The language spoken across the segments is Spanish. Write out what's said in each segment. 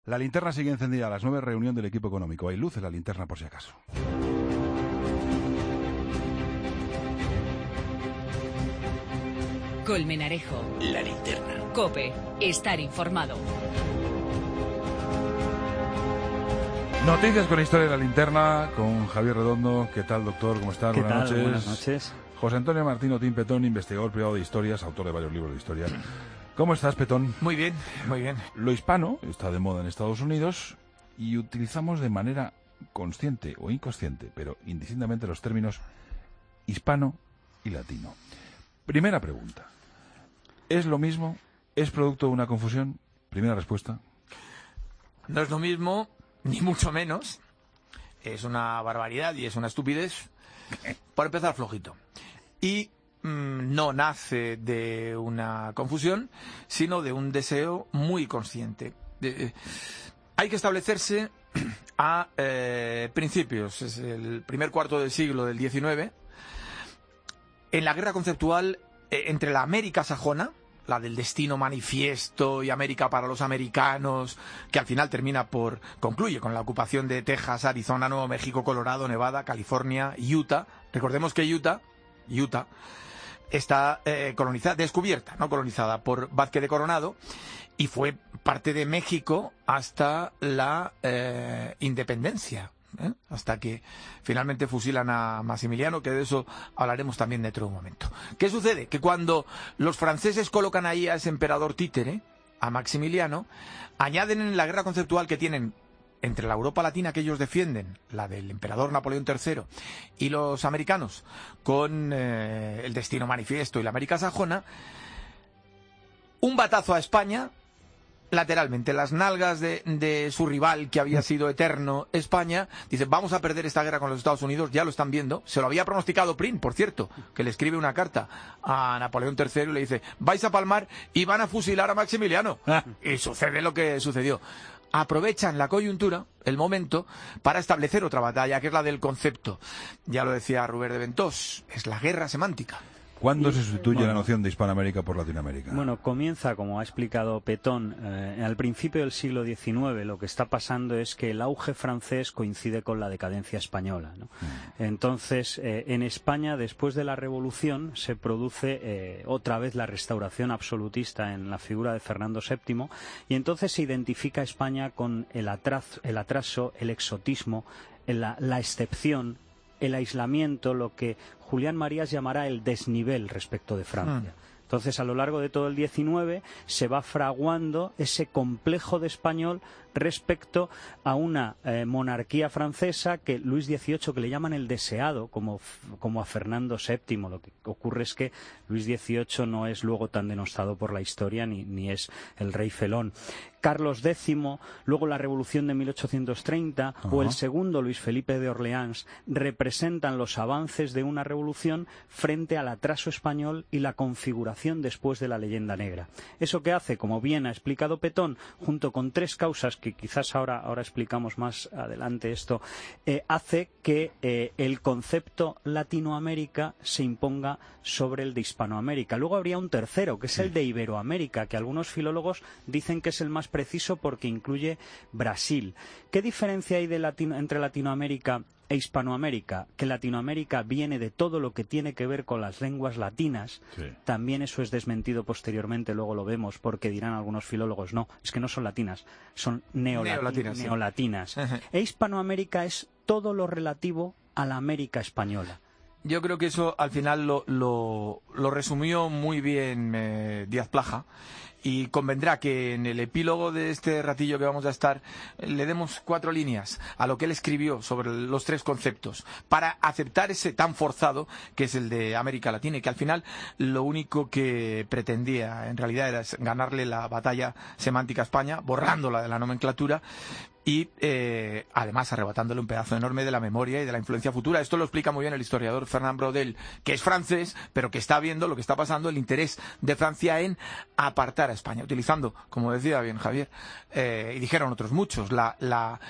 La linterna sigue encendida a las 9, reunión del equipo económico. Hay luz en la linterna por si acaso. Colmenarejo. La linterna. COPE. Estar informado. Noticias con historia de la linterna, con Javier Redondo. ¿Qué tal, doctor? ¿Cómo estás? Buenas noches. Buenas noches. José Antonio Martín Otín Petón, investigador privado de historias, autor de varios libros de historia. ¿Cómo estás, Petón? Muy bien, muy bien. Lo hispano está de moda en Estados Unidos y utilizamos de manera consciente o inconsciente, pero indistintamente, los términos hispano y latino. Primera pregunta. ¿Es lo mismo? ¿Es producto de una confusión? Primera respuesta. No es lo mismo, ni mucho menos. Es una barbaridad y es una estupidez. Por empezar, flojito. Y no nace de una confusión, sino de un deseo muy consciente. Hay que establecerse a principios, es el primer cuarto del siglo del XIX, en la guerra conceptual entre la América sajona, la del destino manifiesto y América para los americanos, que al final concluye con la ocupación de Texas, Arizona, Nuevo México, Colorado, Nevada, California, Utah. Recordemos que Utah está descubierta, no colonizada, por Vázquez de Coronado, y fue parte de México hasta la independencia, hasta que finalmente fusilan a Maximiliano, que de eso hablaremos también dentro de un momento. ¿Qué sucede? Que cuando los franceses colocan ahí a ese emperador títere, a Maximiliano, añaden en la guerra conceptual que tienen entre la Europa latina que ellos defienden, la del emperador Napoleón III, y los americanos, con el destino manifiesto y la América sajona, un batazo a España, lateralmente, las nalgas de su rival, que había sido eterno, España. Dice, vamos a perder esta guerra con los Estados Unidos, ya lo están viendo. Se lo había pronosticado Prim, por cierto, que le escribe una carta a Napoleón III y le dice, vais a palmar y van a fusilar a Maximiliano. Y sucede lo que sucedió. Aprovechan la coyuntura, el momento, para establecer otra batalla, que es la del concepto. Ya lo decía Rubén de Ventós, es la guerra semántica. ¿Cuándo se sustituye la noción de Hispanoamérica por Latinoamérica? Bueno, comienza, como ha explicado Petón, al principio del siglo XIX. Lo que está pasando es que el auge francés coincide con la decadencia española, ¿no? Entonces, en España, después de la Revolución, se produce otra vez la restauración absolutista en la figura de Fernando VII, y entonces se identifica a España con el atraso, el exotismo, la excepción, el aislamiento, lo que Julián Marías llamará el desnivel respecto de Francia. Entonces, a lo largo de todo el XIX se va fraguando ese complejo de español respecto a una monarquía francesa que Luis XVIII, que le llaman el deseado, como a Fernando VII. Lo que ocurre es que Luis XVIII no es luego tan denostado por la historia, ni es el rey felón. Carlos X, luego la Revolución de 1830, o el segundo Luis Felipe de Orleans, representan los avances de una revolución frente al atraso español y la configuración después de la leyenda negra. Eso que hace, como bien ha explicado Petón, junto con tres causas que quizás ahora explicamos más adelante esto, hace que el concepto Latinoamérica se imponga sobre el de Hispanoamérica. Luego habría un tercero, que es el de Iberoamérica, que algunos filólogos dicen que es el más preciso porque incluye Brasil. ¿Qué diferencia hay entre Latinoamérica e Hispanoamérica? Que Latinoamérica viene de todo lo que tiene que ver con las lenguas latinas. También eso es desmentido posteriormente, luego lo vemos, porque dirán algunos filólogos, no, es que no son latinas, son neolatinas. E Hispanoamérica es todo lo relativo a la América española. Yo creo que eso al final lo resumió muy bien Díaz Plaja, y convendrá que en el epílogo de este ratillo que vamos a estar le demos 4 líneas a lo que él escribió sobre los tres conceptos para aceptar ese tan forzado que es el de América Latina, y que al final lo único que pretendía en realidad era ganarle la batalla semántica a España, borrándola de la nomenclatura, y además arrebatándole un pedazo enorme de la memoria y de la influencia futura. Esto lo explica muy bien el historiador Fernand Braudel, que es francés, pero que está viendo lo que está pasando, el interés de Francia en apartar a España, utilizando, como decía bien Javier, y dijeron otros muchos, la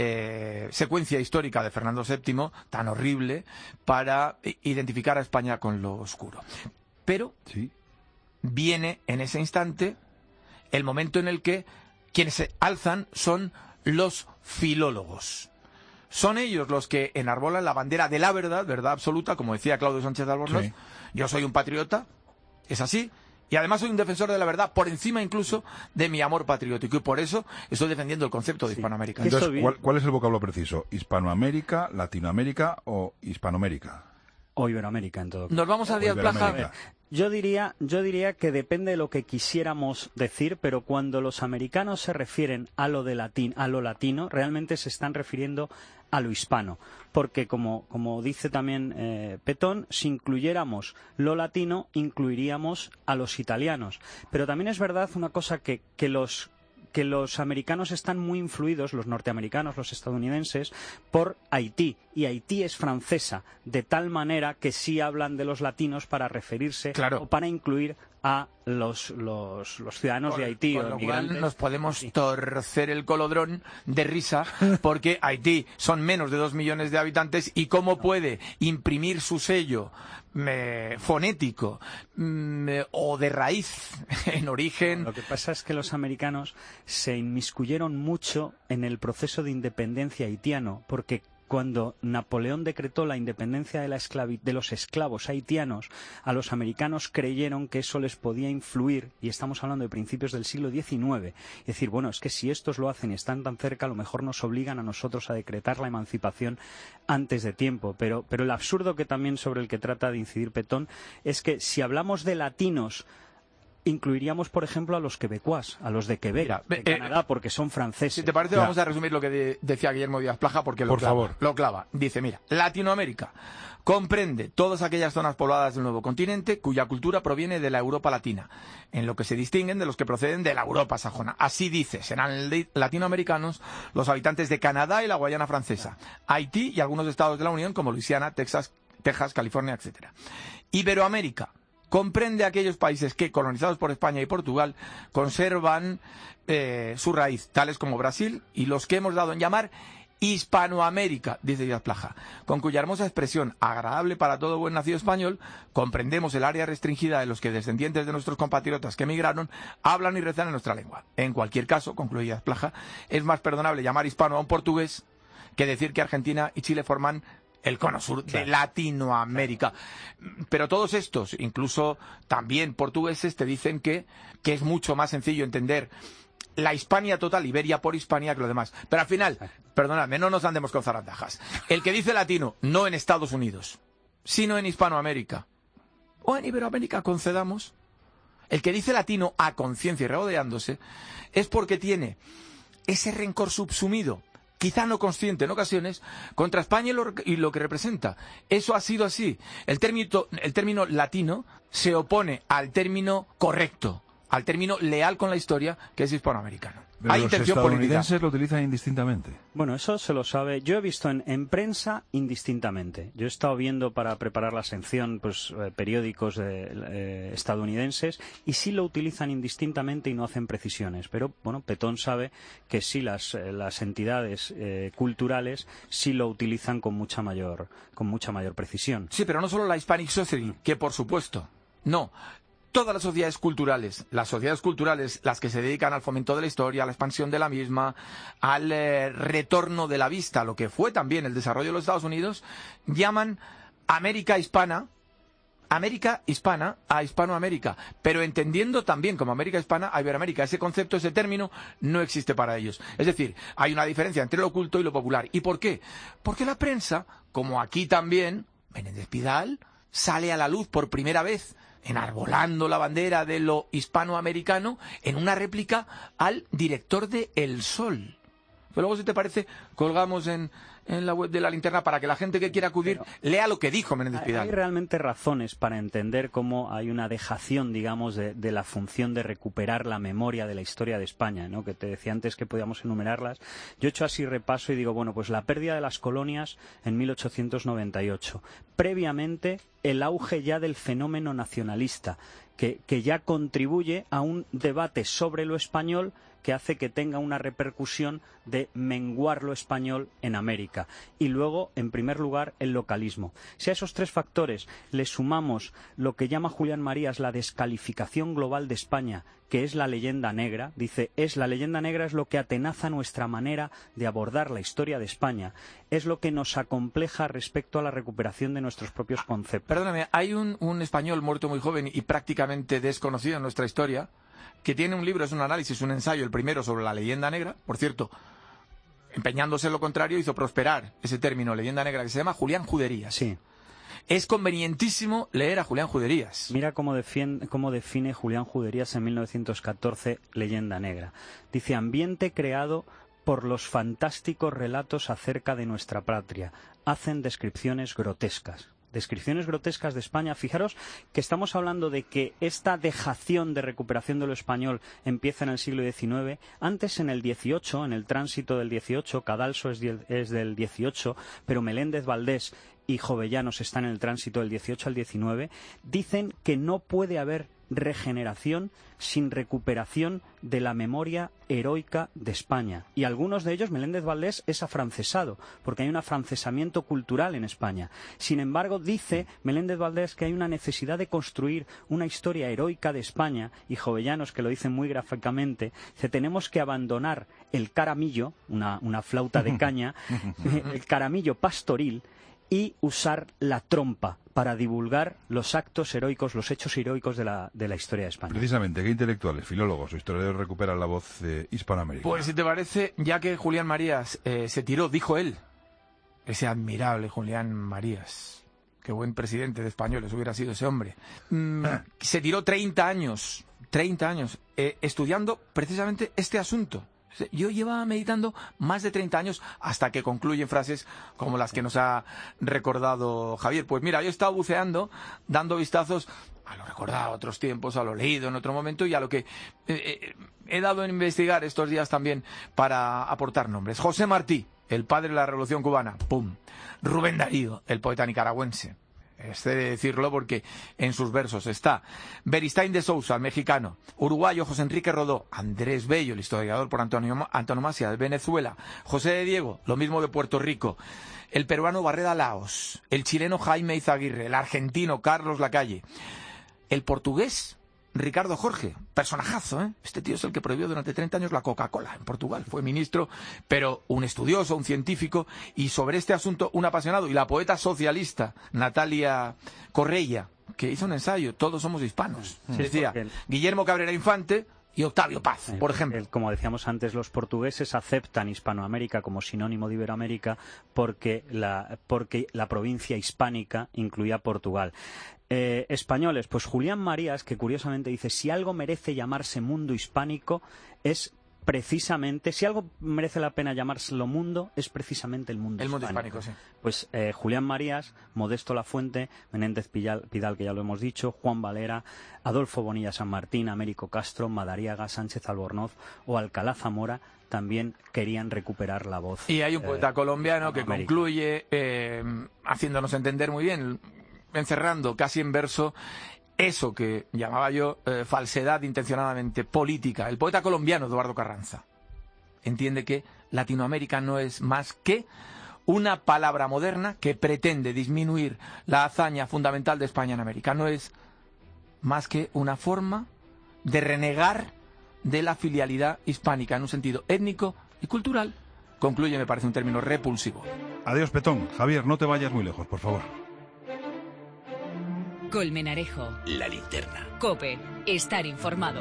secuencia histórica de Fernando VII, tan horrible, para identificar a España con lo oscuro. Pero viene en ese instante el momento en el que quienes se alzan son los filólogos. Son ellos los que enarbolan la bandera de la verdad, verdad absoluta, como decía Claudio Sánchez de Albornoz. Sí. Yo soy un patriota, es así, y además soy un defensor de la verdad, por encima incluso de mi amor patriótico, y por eso estoy defendiendo el concepto de Hispanoamérica. Entonces, ¿cuál es el vocablo preciso? ¿Hispanoamérica, Latinoamérica o Hispanoamérica? O Iberoamérica, en todo caso. Nos vamos a Díaz Plaja. Yo diría que depende de lo que quisiéramos decir, pero cuando los americanos se refieren a lo latino, realmente se están refiriendo a lo hispano, porque como dice también Petón, si incluyéramos lo latino, incluiríamos a los italianos. Pero también es verdad una cosa que los americanos están muy influidos, los norteamericanos, los estadounidenses, por Haití. Y Haití es francesa, de tal manera que sí hablan de los latinos para referirse o para incluir a los ciudadanos de Haití con o lo inmigrantes. cual nos podemos torcer el colodrón de risa porque Haití son menos de 2 millones de habitantes y cómo puede imprimir su sello fonético o de raíz en origen. Lo que pasa es que los americanos se inmiscuyeron mucho en el proceso de independencia haitiano, porque cuando Napoleón decretó la independencia de los esclavos haitianos, a los americanos creyeron que eso les podía influir, y estamos hablando de principios del siglo XIX, es decir, bueno, es que si estos lo hacen y están tan cerca, a lo mejor nos obligan a nosotros a decretar la emancipación antes de tiempo. Pero el absurdo que también sobre el que trata de incidir Petón es que si hablamos de latinos, incluiríamos, por ejemplo, a los quebecuas, a los de Quebec, de Canadá, porque son franceses. Si te parece, vamos a resumir lo que decía Guillermo Díaz Plaja, porque lo clava. Dice, mira, Latinoamérica comprende todas aquellas zonas pobladas del nuevo continente cuya cultura proviene de la Europa latina, en lo que se distinguen de los que proceden de la Europa sajona. Así dice, serán latinoamericanos los habitantes de Canadá y la Guayana francesa, Haití y algunos estados de la Unión como Luisiana, Texas, California, etcétera. Iberoamérica comprende aquellos países que, colonizados por España y Portugal, conservan su raíz, tales como Brasil, y los que hemos dado en llamar Hispanoamérica, dice Díaz Plaja, con cuya hermosa expresión, agradable para todo buen nacido español, comprendemos el área restringida de los que, descendientes de nuestros compatriotas que emigraron, hablan y rezan en nuestra lengua. En cualquier caso, concluye Díaz Plaja, es más perdonable llamar hispano a un portugués que decir que Argentina y Chile forman el cono sur de Latinoamérica. Pero todos estos, incluso también portugueses, te dicen que es mucho más sencillo entender la Hispania total, Iberia por Hispania, que lo demás. Pero al final, perdonadme, no nos andemos con zarandajas. El que dice latino, no en Estados Unidos, sino en Hispanoamérica, o en Iberoamérica, concedamos, el que dice latino a conciencia y regodeándose, es porque tiene ese rencor subsumido, quizá no consciente en ocasiones, contra España y lo que representa. Eso ha sido así. El término latino se opone al término correcto, al término leal con la historia, que es hispanoamericano. Pero Hay los intención política. estadounidenses lo utilizan indistintamente. Bueno, eso se lo sabe. Yo he visto en prensa indistintamente. Yo he estado viendo para preparar la sección periódicos estadounidenses y sí lo utilizan indistintamente y no hacen precisiones. Pero, bueno, Petón sabe que sí las entidades culturales sí lo utilizan con mucha mayor precisión. Sí, pero no solo la Hispanic Society, que por supuesto, no. Todas las sociedades culturales, las que se dedican al fomento de la historia, a la expansión de la misma, al retorno de la vista, lo que fue también el desarrollo de los Estados Unidos, llaman América Hispana a Hispanoamérica, pero entendiendo también como América Hispana a Iberoamérica. Ese concepto, ese término, no existe para ellos. Es decir, hay una diferencia entre lo oculto y lo popular. ¿Y por qué? Porque la prensa, como aquí también, Menéndez Pidal, sale a la luz por primera vez enarbolando la bandera de lo hispanoamericano en una réplica al director de El Sol. Pero luego, si te parece, colgamos en la web de La Linterna para que la gente que quiera acudir lea lo que dijo Menéndez Pidal. Hay realmente razones para entender cómo hay una dejación, digamos, de la función de recuperar la memoria de la historia de España, ¿no? Que te decía antes que podíamos enumerarlas. Yo he hecho así repaso y digo, bueno, pues la pérdida de las colonias en 1898. Previamente, el auge ya del fenómeno nacionalista, que ya contribuye a un debate sobre lo español que hace que tenga una repercusión de menguar lo español en América. Y luego, en primer lugar, el localismo. Si a esos tres factores le sumamos lo que llama Julián Marías la descalificación global de España, que es la leyenda negra, dice, la leyenda negra es lo que atenaza nuestra manera de abordar la historia de España, es lo que nos acompleja respecto a la recuperación de nuestros propios conceptos. Perdóname, hay un español muerto muy joven y prácticamente desconocido en nuestra historia, que tiene un libro, es un análisis, un ensayo, el primero sobre la leyenda negra, por cierto, empeñándose en lo contrario, hizo prosperar ese término, leyenda negra, que se llama Julián Juderías. Sí. Es convenientísimo leer a Julián Juderías. Mira cómo define Julián Juderías en 1914 Leyenda Negra. Dice, ambiente creado por los fantásticos relatos acerca de nuestra patria. Hacen descripciones grotescas. Descripciones grotescas de España. Fijaros que estamos hablando de que esta dejación de recuperación de lo español empieza en el siglo XIX. Antes, en el XVIII, en el tránsito del XVIII, Cadalso es del XVIII, pero Meléndez Valdés y Jovellanos están en el tránsito del XVIII al XIX, dicen que no puede haber regeneración sin recuperación de la memoria heroica de España. Y algunos de ellos, Meléndez Valdés, es afrancesado, porque hay un afrancesamiento cultural en España. Sin embargo, dice Meléndez Valdés que hay una necesidad de construir una historia heroica de España, y Jovellanos, que lo dicen muy gráficamente, que tenemos que abandonar el caramillo, una flauta de caña, el caramillo pastoril, y usar la trompa para divulgar los actos heroicos, los hechos heroicos de la historia de España. Precisamente, ¿qué intelectuales, filólogos o historiadores recuperan la voz hispanoamericana? Pues si te parece, ya que Julián Marías se tiró, dijo él, ese admirable Julián Marías, qué buen presidente de españoles hubiera sido ese hombre, se tiró 30 años estudiando precisamente este asunto. Yo llevaba meditando más de 30 años hasta que concluyen frases como las que nos ha recordado Javier. Pues mira, yo he estado buceando, dando vistazos a lo recordado a otros tiempos, a lo leído en otro momento y a lo que he dado en investigar estos días también para aportar nombres. José Martí, el padre de la Revolución Cubana, ¡pum! Rubén Darío, el poeta nicaragüense. Excede decirlo porque en sus versos está Beristain de Sousa, el mexicano, uruguayo José Enrique Rodó, Andrés Bello, el historiador por antonomasia de Venezuela, José de Diego, lo mismo de Puerto Rico, el peruano Barreda Laos, el chileno Jaime Izaguirre, el argentino Carlos Lacalle, el portugués Ricardo Jorge, personajazo, ¿eh? Este tío es el que prohibió durante 30 años la Coca-Cola en Portugal. Fue ministro, pero un estudioso, un científico, y sobre este asunto un apasionado. Y la poeta socialista Natalia Correia, que hizo un ensayo, Todos somos hispanos. Sí, decía, Guillermo Cabrera Infante y Octavio Paz, por ejemplo. Como decíamos antes, los portugueses aceptan Hispanoamérica como sinónimo de Iberoamérica porque la provincia hispánica incluía Portugal. Españoles, pues Julián Marías, que curiosamente dice, si algo merece llamarse mundo hispánico es precisamente, si algo merece la pena llamárselo mundo, es precisamente el mundo hispánico. Sí. Pues Julián Marías, Modesto Lafuente, Menéndez Pidal, que ya lo hemos dicho, Juan Valera, Adolfo Bonilla San Martín, Américo Castro, Madariaga, Sánchez Albornoz o Alcalá Zamora también querían recuperar la voz. Y hay un poeta colombiano que concluye haciéndonos entender muy bien, encerrando casi en verso eso que llamaba yo falsedad intencionadamente política. El poeta colombiano Eduardo Carranza entiende que Latinoamérica no es más que una palabra moderna que pretende disminuir la hazaña fundamental de España en América. No es más que una forma de renegar de la filialidad hispánica en un sentido étnico y cultural. Concluye, me parece un término repulsivo. Adiós, Petón. Javier, no te vayas muy lejos, por favor. Colmenarejo. La linterna. COPE. Estar informado.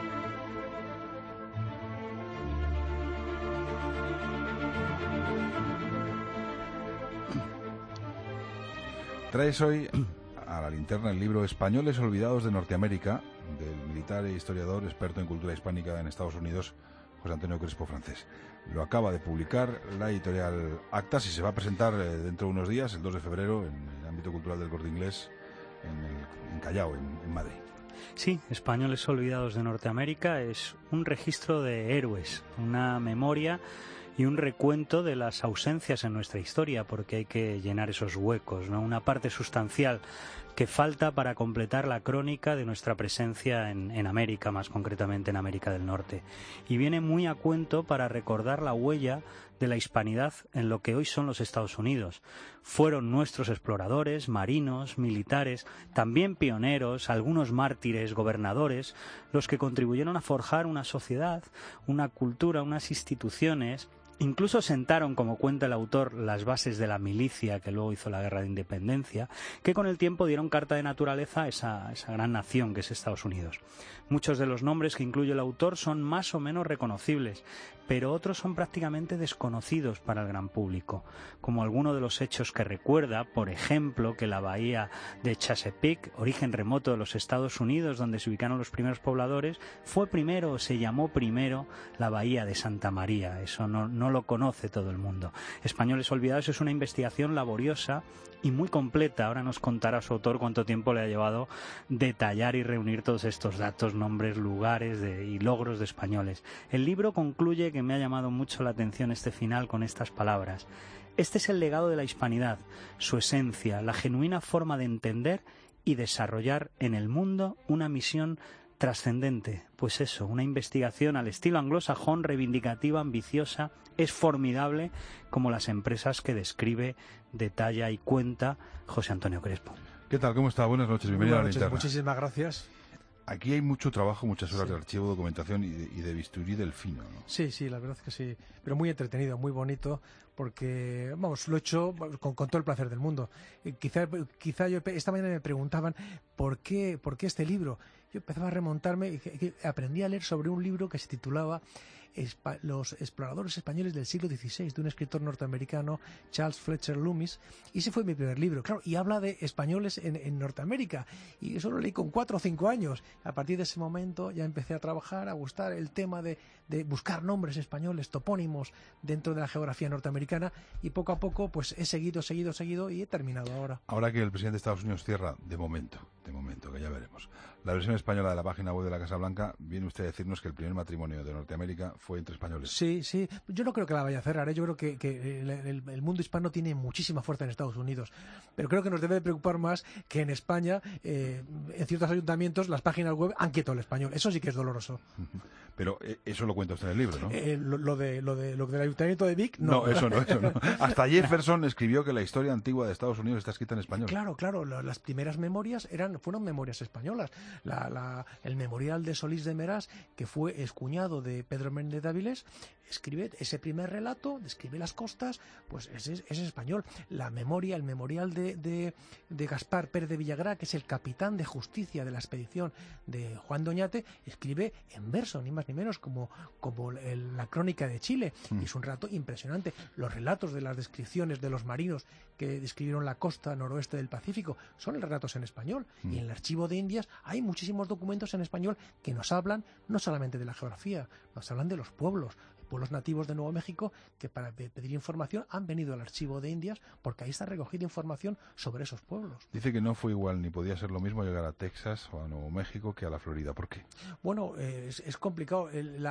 Traes hoy a la linterna el libro Españoles olvidados de Norteamérica, del militar e historiador experto en cultura hispánica en Estados Unidos, José Antonio Crespo Francés. Lo acaba de publicar la editorial Actas y se va a presentar dentro de unos días, el 2 de febrero, en el ámbito cultural del Corte Inglés, en Callao, en Madrid. Sí, Españoles olvidados de Norteamérica es un registro de héroes, una memoria y un recuento de las ausencias en nuestra historia, porque hay que llenar esos huecos, ¿no? Una parte sustancial que falta para completar la crónica de nuestra presencia en América, más concretamente en América del Norte. Y viene muy a cuento para recordar la huella de la hispanidad en lo que hoy son los Estados Unidos. Fueron nuestros exploradores, marinos, militares, también pioneros, algunos mártires, gobernadores, los que contribuyeron a forjar una sociedad, una cultura, unas instituciones. Incluso sentaron, como cuenta el autor, las bases de la milicia que luego hizo la Guerra de Independencia, que con el tiempo dieron carta de naturaleza a esa gran nación que es Estados Unidos. Muchos de los nombres que incluye el autor son más o menos reconocibles, pero otros son prácticamente desconocidos para el gran público, como alguno de los hechos que recuerda, por ejemplo, que la bahía de Chesapeake, origen remoto de los Estados Unidos, donde se ubicaron los primeros pobladores, fue primero, o se llamó primero, la bahía de Santa María. Eso no lo conoce todo el mundo. Españoles olvidados es una investigación laboriosa y muy completa. Ahora nos contará su autor cuánto tiempo le ha llevado detallar y reunir todos estos datos, nombres, lugares y logros de españoles. El libro concluye, que me ha llamado mucho la atención este final, con estas palabras: este es el legado de la hispanidad, su esencia, la genuina forma de entender y desarrollar en el mundo una misión trascendente. Pues eso, una investigación al estilo anglosajón, reivindicativa, ambiciosa. Es formidable, como las empresas que describe, detalla y cuenta José Antonio Crespo. ¿Qué tal? ¿Cómo está? Buenas noches, bienvenido a La Linterna. Muchísimas gracias. Aquí hay mucho trabajo, muchas horas de archivo, documentación y de bisturí del fino, ¿no? Sí, la verdad es que sí, pero muy entretenido, muy bonito, porque, vamos, lo he hecho con todo el placer del mundo. Quizá yo, esta mañana me preguntaban ¿por qué este libro? Yo empezaba a remontarme y aprendí a leer sobre un libro que se titulaba Los exploradores españoles del siglo XVI, de un escritor norteamericano, Charles Fletcher Loomis, y ese fue mi primer libro, claro, y habla de españoles en Norteamérica, y eso lo leí con 4 o 5 años. A partir de ese momento ya empecé a trabajar, a gustar el tema de buscar nombres españoles, topónimos dentro de la geografía norteamericana, y poco a poco pues he seguido y he terminado ahora. Ahora que el presidente de Estados Unidos cierra, de momento, que ya veremos, la versión española de la página web de la Casa Blanca, viene usted a decirnos que el primer matrimonio de Norteamérica fue entre españoles. Sí, yo no creo que la vaya a cerrar, ¿eh? Yo creo que el mundo hispano tiene muchísima fuerza en Estados Unidos, pero creo que nos debe preocupar más que en España, en ciertos ayuntamientos, las páginas web han quitado el español. Eso sí que es doloroso. Pero eso lo cuenta usted en el libro, ¿no? Lo del ayuntamiento de Vic, no. No, eso no. Hasta Jefferson escribió que la historia antigua de Estados Unidos está escrita en español. Claro, las primeras memorias fueron memorias españolas. El memorial de Solís de Meras, que fue excuñado de Pedro Méndez de Avilés, escribe ese primer relato, describe las costas, pues ese es español. El memorial de Gaspar Pérez de Villagrá, que es el capitán de justicia de la expedición de Juan Doñate, escribe en verso, ni más ni menos, como la crónica de Chile, y es un relato impresionante. Los relatos de las descripciones de los marinos que describieron la costa noroeste del Pacífico son relatos en español, y en el Archivo de Indias hay muchísimos documentos en español que nos hablan no solamente de la geografía, nos hablan de los pueblos nativos de Nuevo México, que para pedir información han venido al Archivo de Indias, porque ahí está recogida información sobre esos pueblos. Dice que no fue igual ni podía ser lo mismo llegar a Texas o a Nuevo México que a la Florida. ¿Por qué? Bueno, es complicado.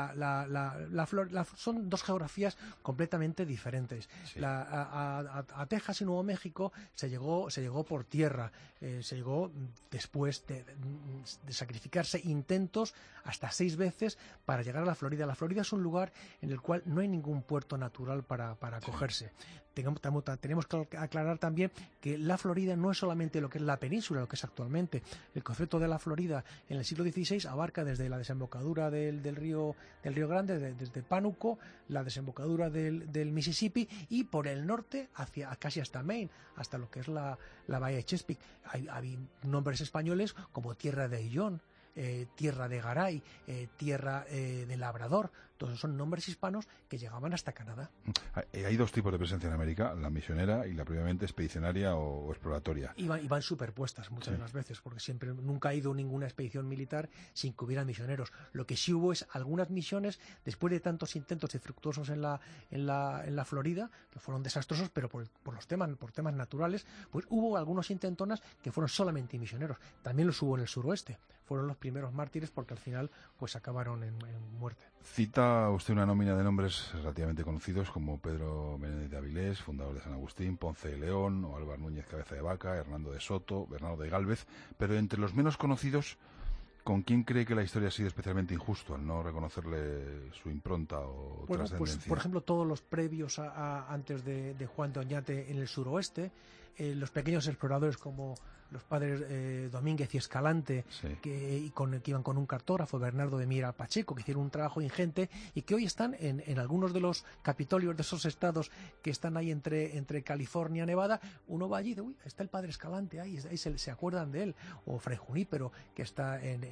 Son dos geografías completamente diferentes. Sí. A Texas y Nuevo México se llegó por tierra. Se llegó después de sacrificarse intentos hasta 6 veces para llegar a la Florida. La Florida es un lugar en el cual no hay ningún puerto natural para acogerse. Tenemos que aclarar también que la Florida no es solamente lo que es la península, lo que es actualmente. El concepto de la Florida en el siglo XVI abarca desde la desembocadura del río Grande, desde Pánuco, la desembocadura del Mississippi, y por el norte casi hasta Maine, hasta lo que es la bahía de Chesapeake. Hay nombres españoles como Tierra de Ayllón, Tierra de Garay, Tierra de Labrador. Todos son nombres hispanos que llegaban hasta Canadá. Hay 2 tipos de presencia en América, la misionera y la previamente expedicionaria o exploratoria. Y van superpuestas muchas de las veces, porque nunca ha ido ninguna expedición militar sin que hubiera misioneros. Lo que sí hubo es algunas misiones, después de tantos intentos infructuosos en la Florida, que fueron desastrosos, pero por temas naturales, pues hubo algunos intentonas que fueron solamente misioneros. También los hubo en el suroeste. Fueron los primeros mártires, porque al final pues acabaron en muerte. Cita usted una nómina de nombres relativamente conocidos como Pedro Menéndez de Avilés, fundador de San Agustín, Ponce de León, o Álvaro Núñez Cabeza de Vaca, Hernando de Soto, Bernardo de Gálvez, pero entre los menos conocidos, ¿con quién cree que la historia ha sido especialmente injusto al no reconocerle su impronta o trascendencia? Pues, por ejemplo, todos los previos antes de Juan de Oñate en el suroeste, los pequeños exploradores como los padres Domínguez y Escalante, Sí. que iban con un cartógrafo, Bernardo de Miera Pacheco, que hicieron un trabajo ingente y que hoy están en algunos de los capitolios de esos estados que están ahí entre California y Nevada. Uno va allí y dice, uy, está el padre Escalante, ahí se acuerdan de él, o Fray Junípero, que está en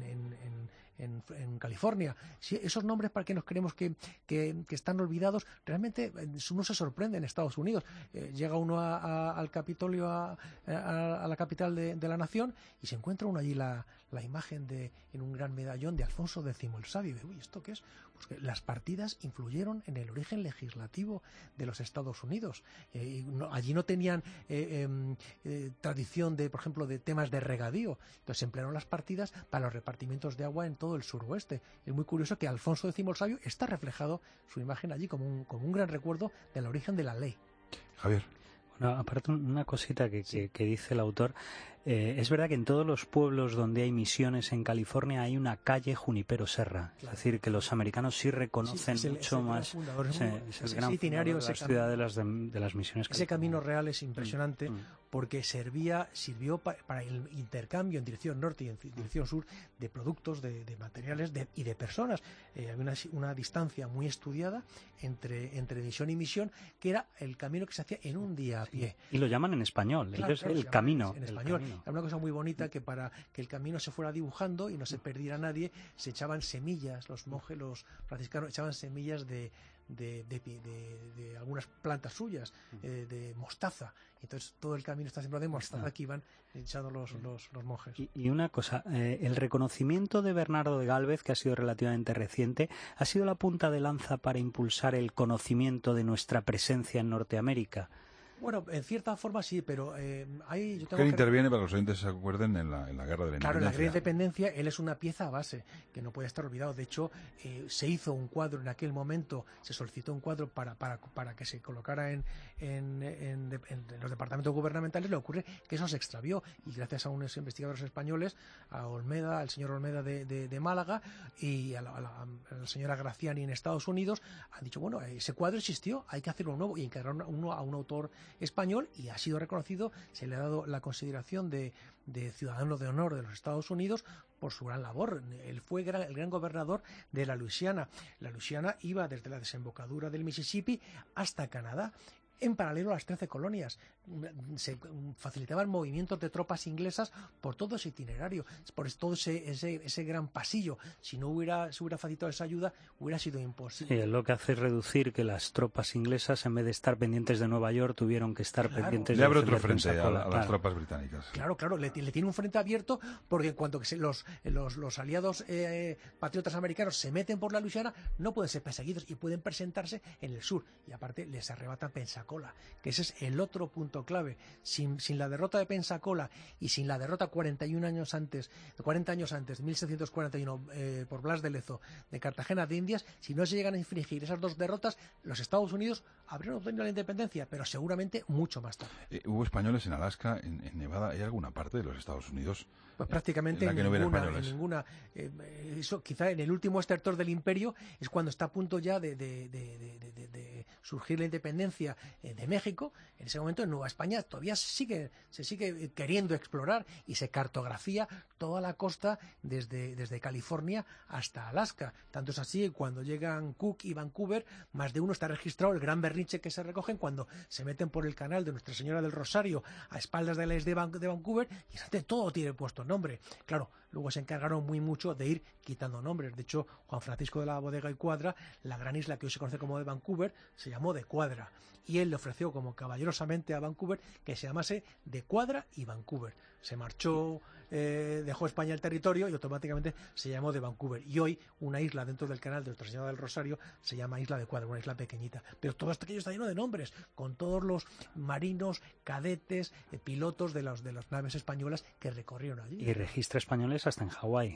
California. Sí, esos nombres, para que nos creemos que están olvidados, realmente uno se sorprende en Estados Unidos. Llega uno al Capitolio, a la capital de la nación, y se encuentra uno allí la imagen en un gran medallón de Alfonso X el Sabio. Y dice, uy, ¿esto qué es? Pues que las partidas influyeron en el origen legislativo de los Estados Unidos. Allí no tenían tradición por ejemplo, de temas de regadío. Entonces se emplearon las partidas para los repartimientos de agua en todo el suroeste. Es muy curioso que Alfonso X el Sabio está reflejado su imagen allí como un gran recuerdo del origen de la ley. Javier. Bueno, aparte, una cosita que dice el autor, es verdad que en todos los pueblos donde hay misiones en California hay una calle Junipero Serra. Claro. Es decir, que los americanos sí reconocen mucho más. Es el gran itinerario de las ciudades de las misiones. Ese camino real es impresionante porque sirvió para el intercambio en dirección norte y en dirección sur de productos, de materiales y de personas. Había una distancia muy estudiada entre misión y misión, que era el camino que se hacía en un día a pie. Y lo llaman en español, claro, el camino. En español. Era una cosa muy bonita que para que el camino se fuera dibujando y no se perdiera nadie, se echaban semillas, los monjes, los franciscanos echaban semillas de algunas plantas suyas, de mostaza. Entonces todo el camino está sembrado de mostaza que iban echando los monjes. Y una cosa, el reconocimiento de Bernardo de Gálvez, que ha sido relativamente reciente, ha sido la punta de lanza para impulsar el conocimiento de nuestra presencia en Norteamérica. Bueno, en cierta forma sí, pero hay... Yo tengo que interviene, para que los oyentes se acuerden, en la Guerra de la Independencia. Claro, en la Guerra de la Independencia él es una pieza base que no puede estar olvidado. De hecho, se hizo un cuadro en aquel momento, se solicitó un cuadro para que se colocara en los departamentos gubernamentales. Le ocurre que eso se extravió y gracias a unos investigadores españoles, a Olmeda, al señor Olmeda de Málaga y a la señora Graciani en Estados Unidos, han dicho, bueno, ese cuadro existió, hay que hacerlo nuevo, y encargaron uno a un autor español y ha sido reconocido, se le ha dado la consideración de ciudadano de honor de los Estados Unidos por su gran labor. Él fue el gran gobernador de la Luisiana. La Luisiana iba desde la desembocadura del Mississippi hasta Canadá. En paralelo a las 13 colonias, se facilitaban movimientos de tropas inglesas por todo ese itinerario, por todo ese gran pasillo. Si no se hubiera facilitado esa ayuda, hubiera sido imposible. Sí, lo que hace es reducir que las tropas inglesas, en vez de estar pendientes de Nueva York, tuvieron que estar pendientes de... Le abre otro frente a las tropas británicas. Claro, le tiene un frente abierto, porque en cuanto que los aliados patriotas americanos se meten por la Luisiana, no pueden ser perseguidos y pueden presentarse en el sur. Y aparte les arrebatan Pensacola, que ese es el otro punto clave. Sin la derrota de Pensacola y sin la derrota 40 años antes, 1741, por Blas de Lezo, de Cartagena de Indias, si no se llegan a infligir esas dos derrotas, los Estados Unidos habrían obtenido la independencia, pero seguramente mucho más tarde. ¿Hubo españoles en Alaska, en Nevada? ¿Hay alguna parte de los Estados Unidos? Pues prácticamente en ninguna. Eso, quizá en el último estertor del imperio es cuando está a punto ya de surgir la independencia de México. En ese momento en Nueva España todavía se sigue queriendo explorar y se cartografía toda la costa desde California hasta Alaska. Tanto es así que cuando llegan Cook y Vancouver, más de uno está registrado el gran berrinche que se recogen cuando se meten por el canal de Nuestra Señora del Rosario a espaldas de la isla de Vancouver, y todo tiene puesto nombre. Claro, luego se encargaron muy mucho de ir quitando nombres. De hecho, Juan Francisco de la Bodega y Cuadra, la gran isla que hoy se conoce como de Vancouver, se llamó de Cuadra. Y él le ofreció como caballerosamente a Vancouver que se llamase de Cuadra y Vancouver. Se marchó, dejó España el territorio y automáticamente se llamó de Vancouver. Y hoy una isla dentro del canal de Nuestra Señora del Rosario se llama Isla de Cuadra, una isla pequeñita. Pero todo aquello está lleno de nombres, con todos los marinos, cadetes, pilotos de las naves españolas que recorrieron allí. Y registra españoles hasta en Hawái.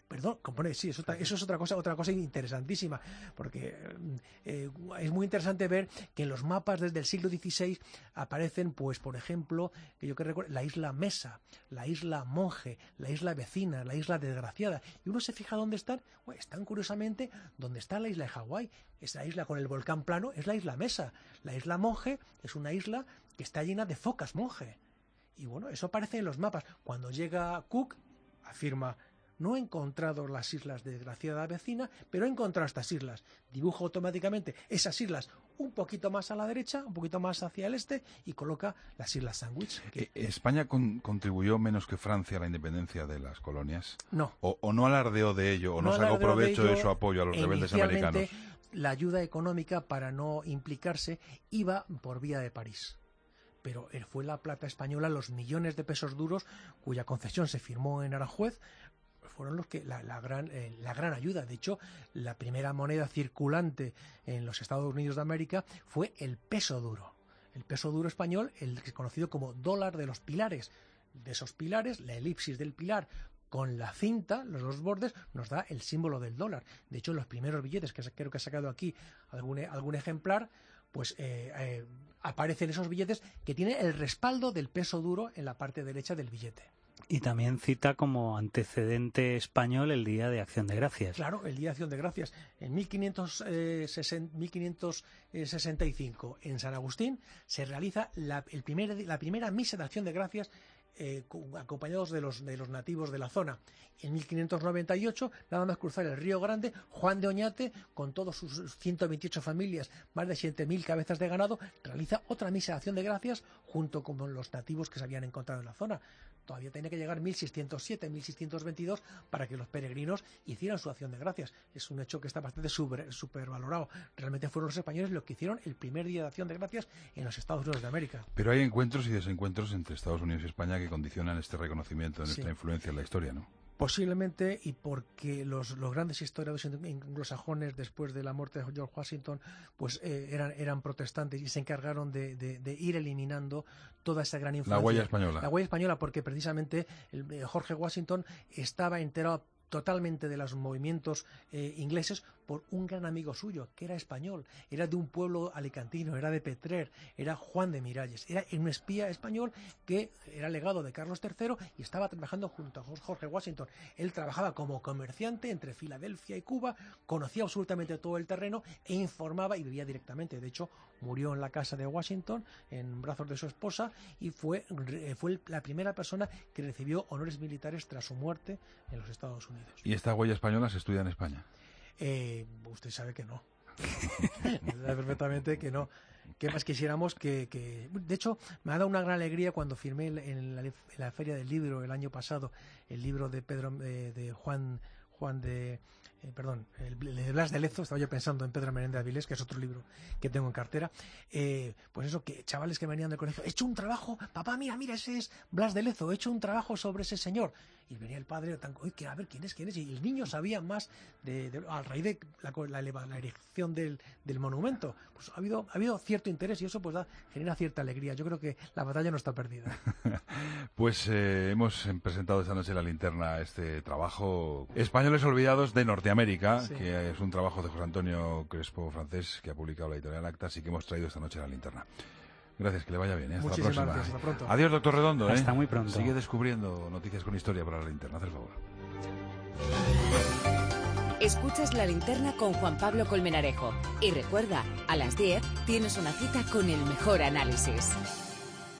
Perdón, sí, eso es otra cosa interesantísima, porque es muy interesante ver que en los mapas desde el siglo XVI aparecen, pues, por ejemplo, que yo que recuerdo, la isla Mesa, la isla Monje, la isla Vecina, la isla Desgraciada, y uno se fija dónde están, están curiosamente donde está la isla de Hawái. Esa isla con el volcán plano es la isla Mesa. La isla Monje es una isla que está llena de focas monje. Y bueno, eso aparece en los mapas. Cuando llega Cook, afirma: no he encontrado las islas de Desgraciada Vecina, pero he encontrado estas islas. Dibuja automáticamente esas islas un poquito más a la derecha, un poquito más hacia el este, y coloca las Islas Sandwich. ¿España contribuyó menos que Francia a la independencia de las colonias? No. ¿O no alardeó de ello, o no sacó provecho de su apoyo a los rebeldes americanos? La ayuda económica, para no implicarse, iba por vía de París. Pero fue la plata española, los millones de pesos duros, cuya concesión se firmó en Aranjuez, fueron los que la gran ayuda. De hecho, la primera moneda circulante en los Estados Unidos de América fue el peso duro. El peso duro español, el conocido como dólar de los pilares. De esos pilares, la elipsis del pilar con la cinta, los dos bordes, nos da el símbolo del dólar. De hecho, en los primeros billetes, que creo que ha sacado aquí algún ejemplar, pues aparecen esos billetes que tienen el respaldo del peso duro en la parte derecha del billete. Y también cita como antecedente español el Día de Acción de Gracias. Claro, el Día de Acción de Gracias. En 1565, en San Agustín, se realiza la primera misa de Acción de Gracias, acompañados de los nativos de la zona. En 1598, nada más cruzar el Río Grande, Juan de Oñate, con todas sus 128 familias, más de 7.000 cabezas de ganado, realiza otra misa de Acción de Gracias junto con los nativos que se habían encontrado en la zona. Todavía tenía que llegar 1607, 1622 para que los peregrinos hicieran su acción de gracias. Es un hecho que está bastante supervalorado. Realmente fueron los españoles los que hicieron el primer día de acción de gracias en los Estados Unidos de América. Pero hay encuentros y desencuentros entre Estados Unidos y España que condicionan este reconocimiento de nuestra influencia en la historia, ¿no? Posiblemente, y porque los grandes historiadores anglosajones, después de la muerte de George Washington, pues eran protestantes y se encargaron de ir eliminando toda esa gran influencia. La huella española. La huella española, porque precisamente George Washington estaba enterado totalmente de los movimientos ingleses por un gran amigo suyo, que era español, era de un pueblo alicantino, era de Petrer, era Juan de Miralles, era un espía español que era legado de Carlos III y estaba trabajando junto a George Washington. Él trabajaba como comerciante entre Filadelfia y Cuba, conocía absolutamente todo el terreno e informaba y vivía directamente. De hecho, murió en la casa de Washington, en brazos de su esposa, y fue la primera persona que recibió honores militares tras su muerte en los Estados Unidos. ¿Y esta huella española se estudia en España? Usted sabe que no. Sabe perfectamente que no. ¿Qué más quisiéramos que... De hecho, me ha dado una gran alegría cuando firmé en la Feria del Libro el año pasado el libro de Pedro de Juan de... el de Blas de Lezo. Estaba yo pensando en Pedro Menéndez Avilés, que es otro libro que tengo en cartera. Pues eso, que chavales que venían del colegio, he hecho un trabajo, papá, mira, ese es Blas de Lezo, he hecho un trabajo sobre ese señor. Y venía el padre, a ver, ¿quién es? Y el niño sabía más a raíz de la erección del monumento. Pues ha habido cierto interés y eso pues genera cierta alegría. Yo creo que la batalla no está perdida. Pues hemos presentado esta noche en La Linterna este trabajo, Españoles olvidados de Norteamérica, sí, que es un trabajo de José Antonio Crespo, francés, que ha publicado la editorial Actas y que hemos traído esta noche en La Linterna. Gracias, que le vaya bien. Hasta Muchísimas la próxima. Gracias, hasta pronto. Adiós, doctor Redondo. Hasta muy pronto. Sigue descubriendo noticias con historia para La Linterna, haz el favor. Escuchas La Linterna con Juan Pablo Colmenarejo. Y recuerda, a las 10 tienes una cita con el mejor análisis.